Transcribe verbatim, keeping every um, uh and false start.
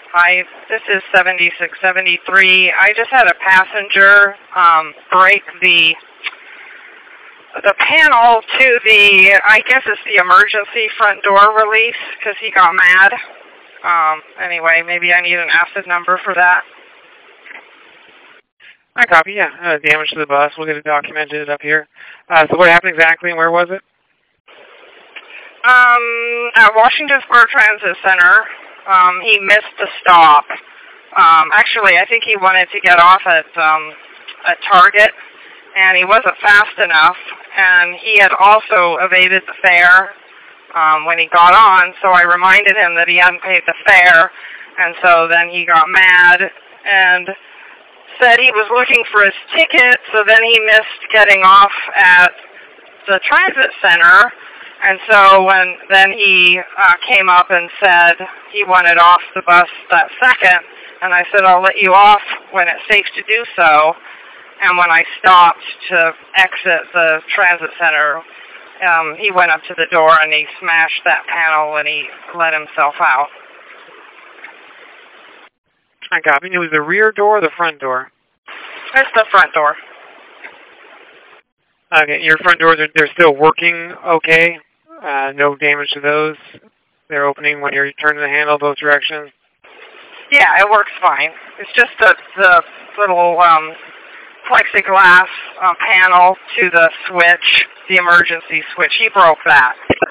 Hi, this is seventy-six seventy-three. I just had a passenger um, break the the panel to the, I guess it's the emergency front door release because he got mad. Um, anyway, maybe I need an acid number for that. I copy, yeah. Uh, damage to the bus. We'll get it documented up here. Uh, so what happened exactly and where was it? Um, at Washington Square Transit Center. Um, he missed the stop. Um, actually, I think he wanted to get off at um, at Target, and he wasn't fast enough. And he had also evaded the fare um, when he got on, so I reminded him that he hadn't paid the fare. And so then he got mad and said he was looking for his ticket, so then he missed getting off at the transit center. And so when then he uh, came up and said he wanted off the bus that second, and I said, I'll let you off when it's safe to do so. And when I stopped to exit the transit center, um, he went up to the door and he smashed that panel and he let himself out. I copy. It was the rear door or the front door? It's the front door. Okay, your front doors, are they're still working okay? Uh, no damage to those? They're opening when you're turning the handle both directions? Yeah, it works fine. It's just the, the little um, plexiglass uh, panel to the switch, the emergency switch. He broke that.